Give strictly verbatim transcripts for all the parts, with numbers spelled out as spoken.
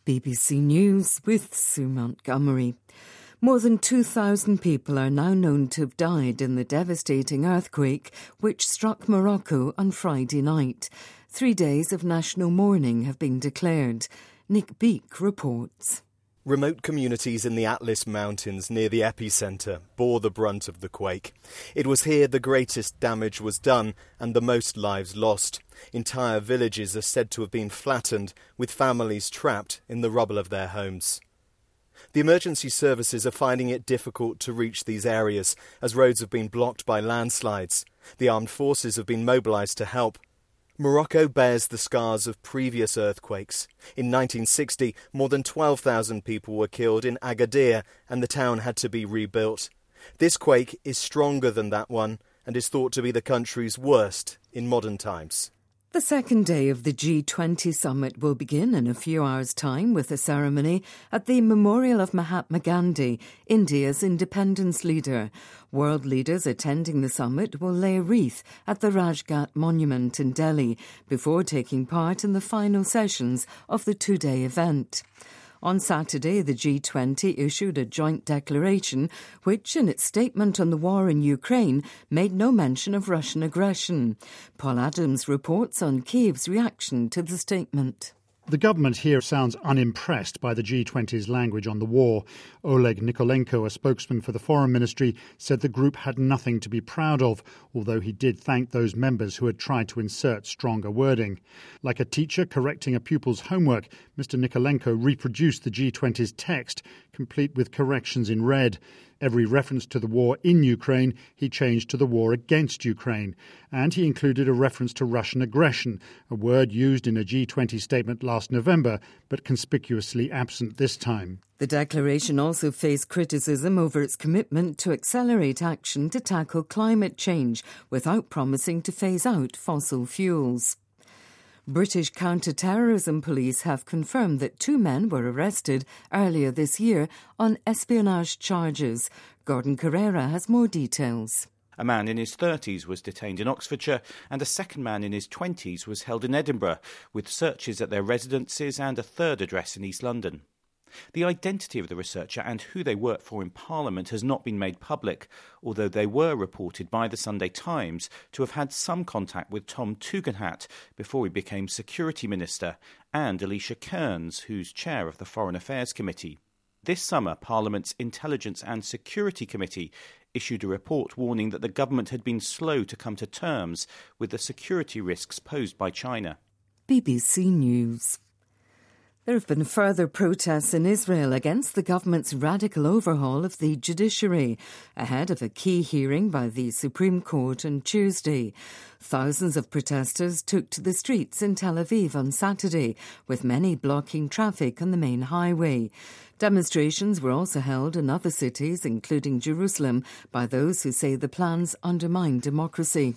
B B C News with Sue Montgomery. More than two thousand people are now known to have died in the devastating earthquake which struck Morocco on Friday night. Three days of national mourning have been declared. Nick Beake reports. Remote communities in the Atlas Mountains near the epicentre bore the brunt of the quake. It was here the greatest damage was done and the most lives lost. Entire villages are said to have been flattened, with families trapped in the rubble of their homes. The emergency services are finding it difficult to reach these areas as roads have been blocked by landslides. The armed forces have been mobilised to help. Morocco bears the scars of previous earthquakes. In nineteen sixty, more than twelve thousand people were killed in Agadir and the town had to be rebuilt. This quake is stronger than that one and is thought to be the country's worst in modern times. The second day of the G twenty summit will begin in a few hours' time with a ceremony at the Memorial of Mahatma Gandhi, India's independence leader. World leaders attending the summit will lay a wreath at the Rajghat Monument in Delhi before taking part in the final sessions of the two-day event. On Saturday, the G twenty issued a joint declaration which, in its statement on the war in Ukraine, made no mention of Russian aggression. Paul Adams reports on Kyiv's reaction to the statement. The government here sounds unimpressed by the G twenty's language on the war. Oleg Nikolenko, a spokesman for the Foreign Ministry, said the group had nothing to be proud of, although he did thank those members who had tried to insert stronger wording. Like a teacher correcting a pupil's homework, Mister Nikolenko reproduced the G twenty's text, complete with corrections in red. Every reference to the war in Ukraine he changed to the war against Ukraine. And he included a reference to Russian aggression, a word used in a G twenty statement last November, but conspicuously absent this time. The declaration also faced criticism over its commitment to accelerate action to tackle climate change without promising to phase out fossil fuels. British counter-terrorism police have confirmed that two men were arrested earlier this year on espionage charges. Gordon Carrera has more details. A man in his thirties was detained in Oxfordshire and a second man in his twenties was held in Edinburgh, with searches at their residences and a third address in East London. The identity of the researcher and who they work for in Parliament has not been made public, although they were reported by the Sunday Times to have had some contact with Tom Tugendhat before he became Security Minister, and Alicia Kearns, who's chair of the Foreign Affairs Committee. This summer, Parliament's Intelligence and Security Committee issued a report warning that the government had been slow to come to terms with the security risks posed by China. B B C News. There have been further protests in Israel against the government's radical overhaul of the judiciary, ahead of a key hearing by the Supreme Court on Tuesday. Thousands of protesters took to the streets in Tel Aviv on Saturday, with many blocking traffic on the main highway. Demonstrations were also held in other cities, including Jerusalem, by those who say the plans undermine democracy.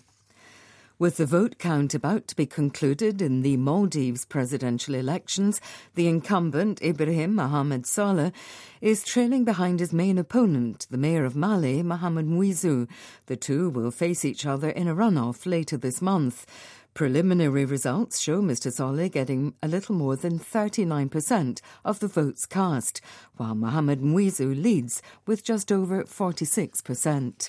With the vote count about to be concluded in the Maldives presidential elections, the incumbent, Ibrahim Mohamed Saleh, is trailing behind his main opponent, the mayor of Male, Mohamed Muizzu. The two will face each other in a runoff later this month. Preliminary results show Mister Saleh getting a little more than thirty-nine percent of the votes cast, while Mohamed Muizzu leads with just over forty-six percent.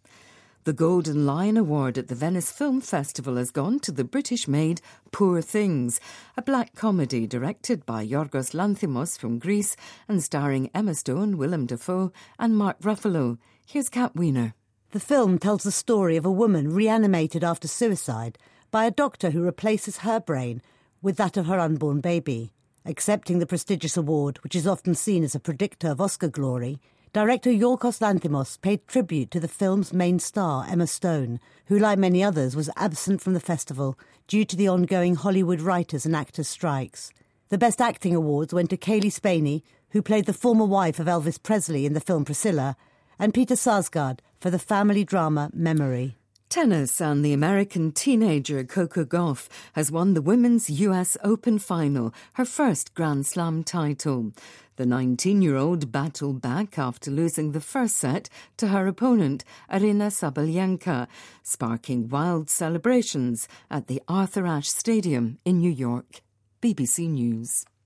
The Golden Lion Award at the Venice Film Festival has gone to the British-made Poor Things, a black comedy directed by Yorgos Lanthimos from Greece and starring Emma Stone, Willem Dafoe and Mark Ruffalo. Here's Kat Wiener. The film tells the story of a woman reanimated after suicide by a doctor who replaces her brain with that of her unborn baby. Accepting the prestigious award, which is often seen as a predictor of Oscar glory, director Yorgos Lanthimos paid tribute to the film's main star, Emma Stone, who, like many others, was absent from the festival due to the ongoing Hollywood writers and actors strikes. The Best Acting awards went to Kaylee Spaney, who played the former wife of Elvis Presley in the film Priscilla, and Peter Sarsgaard for the family drama Memory. Tennis, and the American teenager Coco Gauff has won the Women's U S Open final, her first Grand Slam title. The nineteen-year-old battled back after losing the first set to her opponent, Aryna Sabalenka, sparking wild celebrations at the Arthur Ashe Stadium in New York. B B C News.